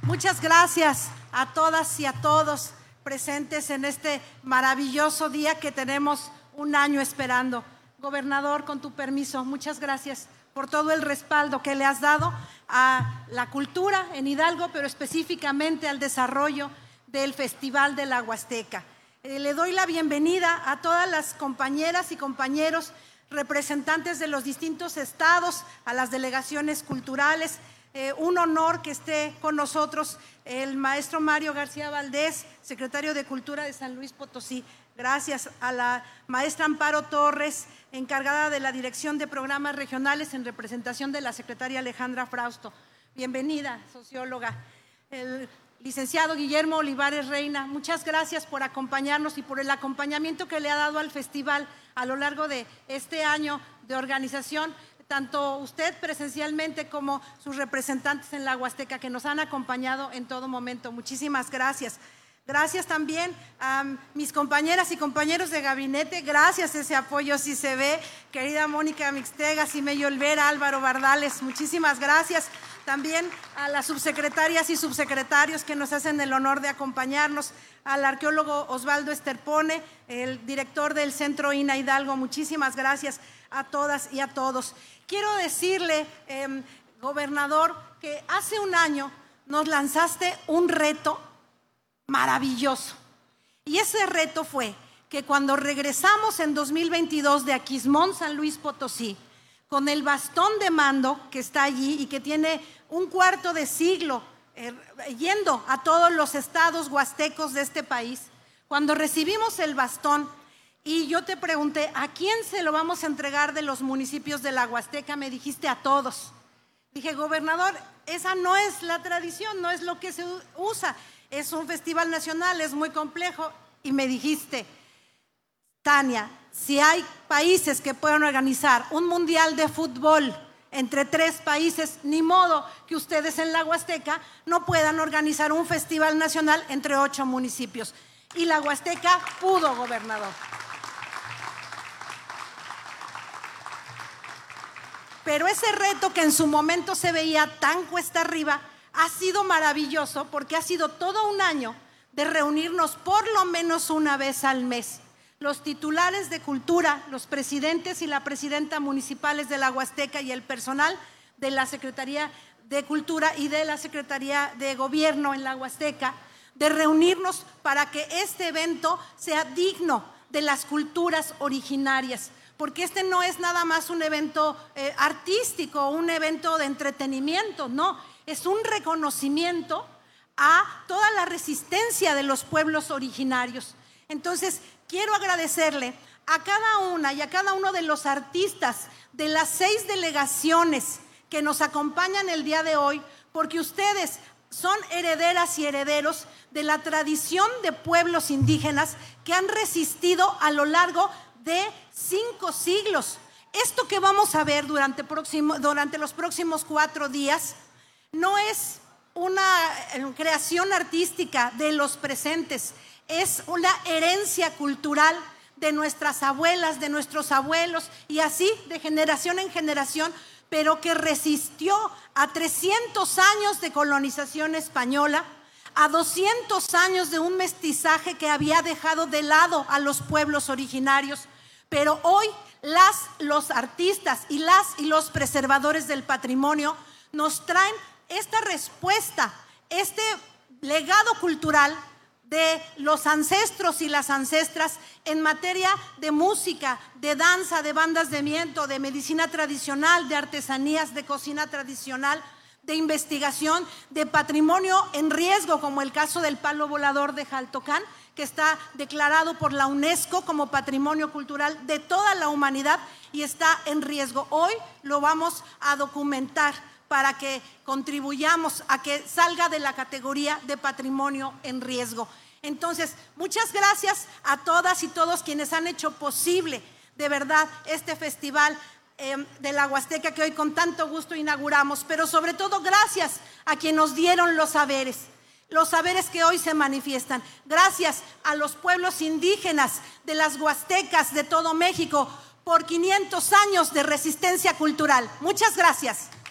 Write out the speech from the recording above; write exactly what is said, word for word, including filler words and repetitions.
Muchas gracias a todas y a todos presentes en este maravilloso día que tenemos un año esperando. Gobernador, con tu permiso, muchas gracias por todo el respaldo que le has dado a la cultura en Hidalgo, pero específicamente al desarrollo del Festival de la Huasteca. Eh, le doy la bienvenida a todas las compañeras y compañeros representantes de los distintos estados, a las delegaciones culturales. Eh, un honor que esté con nosotros el maestro Mario García Valdés, secretario de Cultura de San Luis Potosí. Gracias a la maestra Amparo Torres, encargada de la Dirección de Programas Regionales en representación de la secretaria Alejandra Frausto. Bienvenida, socióloga. El licenciado Guillermo Olivares Reina, muchas gracias por acompañarnos y por el acompañamiento que le ha dado al festival a lo largo de este año de organización, tanto usted presencialmente como sus representantes en la Huasteca que nos han acompañado en todo momento. Muchísimas gracias. Gracias también a mis compañeras y compañeros de gabinete, gracias, ese apoyo sí se ve, querida Mónica Mixtega, Simeyo Olvera, Álvaro Bardales, muchísimas gracias. También a las subsecretarias y subsecretarios que nos hacen el honor de acompañarnos, al arqueólogo Osvaldo Esterpone, el director del Centro I N A Hidalgo, muchísimas gracias a todas y a todos. Quiero decirle, eh, gobernador, que hace un año nos lanzaste un reto maravilloso. Y ese reto fue que cuando regresamos en dos mil veintidós de Aquismón, San Luis Potosí, con el bastón de mando que está allí y que tiene un cuarto de siglo eh, yendo a todos los estados huastecos de este país, cuando recibimos el bastón y yo te pregunté, ¿a quién se lo vamos a entregar de los municipios de la Huasteca? Me dijiste a todos. Dije, gobernador, esa no es la tradición, no es lo que se usa. Es un festival nacional, es muy complejo. Y me dijiste, Tania, si hay países que puedan organizar un mundial de fútbol entre tres países, ni modo que ustedes en la Huasteca no puedan organizar un festival nacional entre ocho municipios. Y la Huasteca pudo, gobernador. Pero ese reto que en su momento se veía tan cuesta arriba, ha sido maravilloso porque ha sido todo un año de reunirnos por lo menos una vez al mes. Los titulares de cultura, los presidentes y la presidenta municipales de la Huasteca y el personal de la Secretaría de Cultura y de la Secretaría de Gobierno en la Huasteca, de reunirnos para que este evento sea digno de las culturas originarias. Porque este no es nada más un evento eh, artístico, un evento de entretenimiento, no, es un reconocimiento a toda la resistencia de los pueblos originarios. Entonces, quiero agradecerle a cada una y a cada uno de los artistas de las seis delegaciones que nos acompañan el día de hoy, porque ustedes son herederas y herederos de la tradición de pueblos indígenas que han resistido a lo largo de cinco siglos. Esto que vamos a ver durante, próximo, durante los próximos cuatro días no es una creación artística de los presentes, es una herencia cultural de nuestras abuelas, de nuestros abuelos y así de generación en generación, pero que resistió a trescientos años de colonización española, a doscientos años de un mestizaje que había dejado de lado a los pueblos originarios. Pero hoy las, los artistas y las y los preservadores del patrimonio nos traen esta respuesta, este legado cultural de los ancestros y las ancestras en materia de música, de danza, de bandas de viento, de medicina tradicional, de artesanías, de cocina tradicional, de investigación, de patrimonio en riesgo, como el caso del palo volador de Jaltocán, que está declarado por la UNESCO como patrimonio cultural de toda la humanidad y está en riesgo. Hoy lo vamos a documentar para que contribuyamos a que salga de la categoría de patrimonio en riesgo. Entonces, muchas gracias a todas y todos quienes han hecho posible de verdad este festival eh, de la Huasteca que hoy con tanto gusto inauguramos, pero sobre todo gracias a quienes nos dieron los saberes. Los saberes que hoy se manifiestan. Gracias a los pueblos indígenas de las Huastecas de todo México por quinientos años de resistencia cultural. Muchas gracias.